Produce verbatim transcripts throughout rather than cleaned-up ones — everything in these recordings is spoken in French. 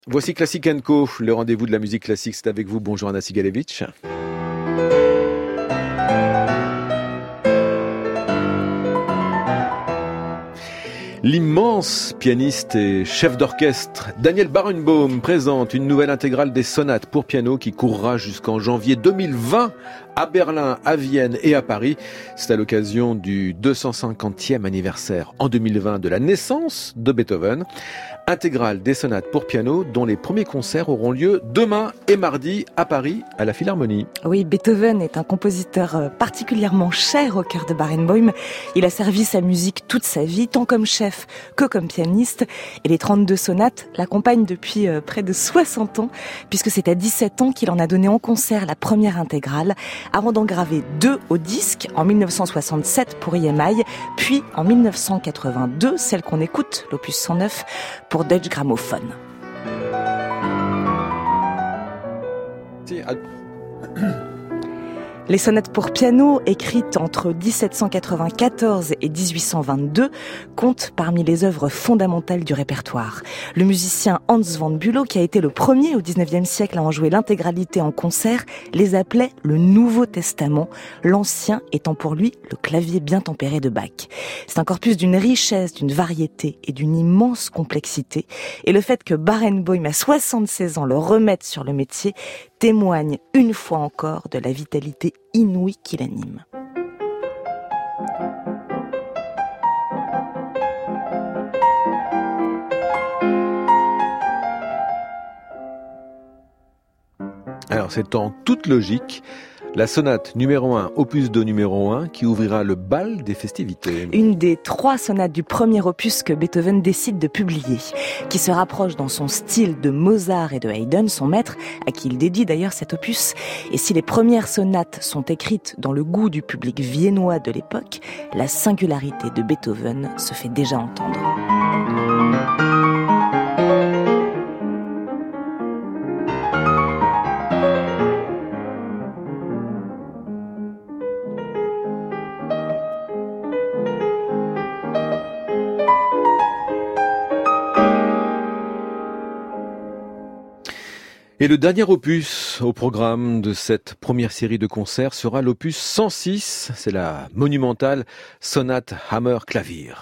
Voici Classic and Co, le rendez-vous de la musique classique, c'est avec vous. Bonjour Anna Sigalevitch. L'immense pianiste et chef d'orchestre Daniel Barenboim présente une nouvelle intégrale des sonates pour piano qui courra jusqu'en janvier deux mille vingt à Berlin, à Vienne et à Paris. C'est à l'occasion du deux cent cinquantième anniversaire en deux mille vingt de la naissance de Beethoven. Intégrale des sonates pour piano dont les premiers concerts auront lieu demain et mardi à Paris à la Philharmonie. Oui, Beethoven est un compositeur particulièrement cher au cœur de Barenboim. Il a servi sa musique toute sa vie, tant comme chef que comme pianiste. Et les trente-deux sonates l'accompagnent depuis près de soixante ans, puisque c'est à dix-sept ans qu'il en a donné en concert la première intégrale, avant d'en graver deux au disque, en mille neuf cent soixante-sept pour E M I, puis en mille neuf cent quatre-vingt-deux, celle qu'on écoute, l'opus cent neuf, pour Deutsche Grammophon. Les sonates pour piano, écrites entre dix-sept cent quatre-vingt-quatorze et dix-huit cent vingt-deux, comptent parmi les œuvres fondamentales du répertoire. Le musicien Hans van Bülow, qui a été le premier au dix-neuvième siècle à en jouer l'intégralité en concert, les appelait le Nouveau Testament, l'ancien étant pour lui le clavier bien tempéré de Bach. C'est un corpus d'une richesse, d'une variété et d'une immense complexité. Et le fait que Barenboim, à soixante-seize ans, le remette sur le métier, témoigne une fois encore de la vitalité inouïe qui l'anime. Alors c'est en toute logique la sonate numéro un, opus deux numéro un, qui ouvrira le bal des festivités. Une des trois sonates du premier opus que Beethoven décide de publier, qui se rapproche dans son style de Mozart et de Haydn, son maître, à qui il dédie d'ailleurs cet opus. Et si les premières sonates sont écrites dans le goût du public viennois de l'époque, la singularité de Beethoven se fait déjà entendre. Et le dernier opus au programme de cette première série de concerts sera l'opus cent six, c'est la monumentale sonate Hammer-Klavier.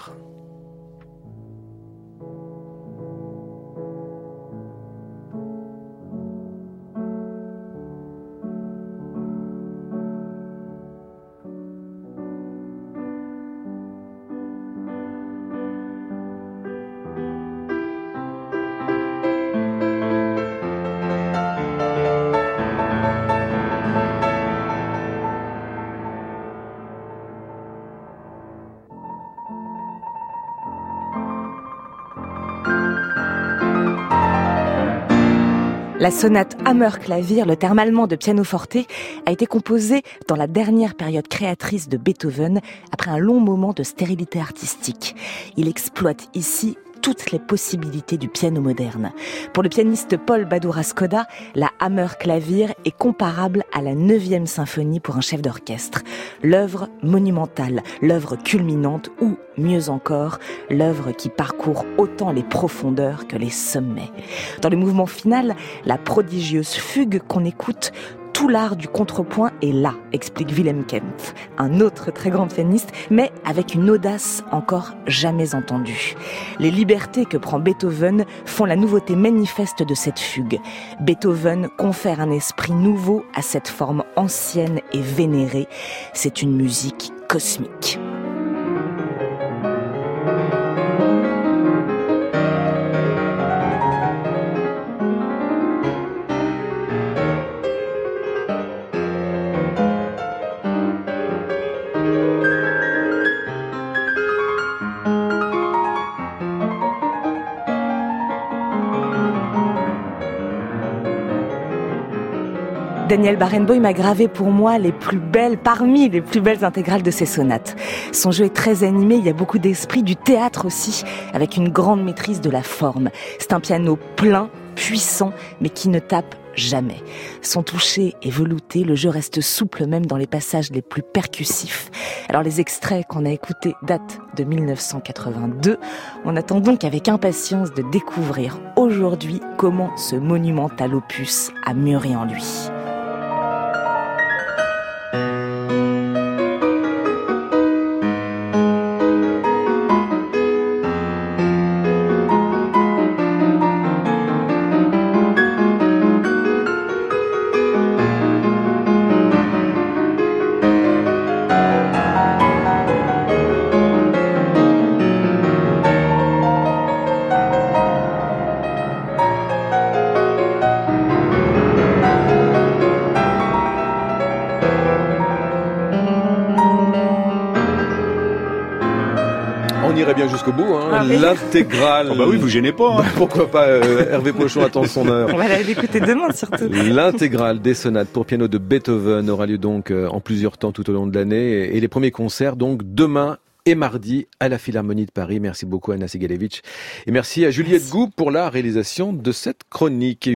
La sonate Hammer-Klavier, le terme allemand de pianoforte, a été composée dans la dernière période créatrice de Beethoven, après un long moment de stérilité artistique. Il exploite ici toutes les possibilités du piano moderne. Pour le pianiste Paul Badura-Skoda, la Hammer-Klavier est comparable à la neuvième symphonie pour un chef d'orchestre. L'œuvre monumentale, l'œuvre culminante ou, mieux encore, l'œuvre qui parcourt autant les profondeurs que les sommets. Dans le mouvement final, la prodigieuse fugue qu'on écoute, tout l'art du contrepoint est là, explique Wilhelm Kempff, un autre très grand pianiste, mais avec une audace encore jamais entendue. Les libertés que prend Beethoven font la nouveauté manifeste de cette fugue. Beethoven confère un esprit nouveau à cette forme ancienne et vénérée. C'est une musique cosmique. Daniel Barenboim a gravé pour moi les plus belles, parmi les plus belles intégrales de ses sonates. Son jeu est très animé, il y a beaucoup d'esprit, du théâtre aussi, avec une grande maîtrise de la forme. C'est un piano plein, puissant, mais qui ne tape jamais. Son toucher est velouté, le jeu reste souple même dans les passages les plus percussifs. Alors les extraits qu'on a écoutés datent de mille neuf cent quatre-vingt-deux. On attend donc avec impatience de découvrir aujourd'hui comment ce monumental opus a mûri en lui. On irait bien jusqu'au bout, hein. Ah oui. L'intégrale. Oh bah oui, vous gênez pas. Hein. Bah, pourquoi pas, euh, Hervé Pochon attend son heure. On va l'écouter demain surtout. L'intégrale des sonates pour piano de Beethoven aura lieu donc euh, en plusieurs temps tout au long de l'année. Et les premiers concerts donc demain et mardi à la Philharmonie de Paris. Merci beaucoup Anna Sigalevitch. Et merci à Juliette Goux pour la réalisation de cette chronique.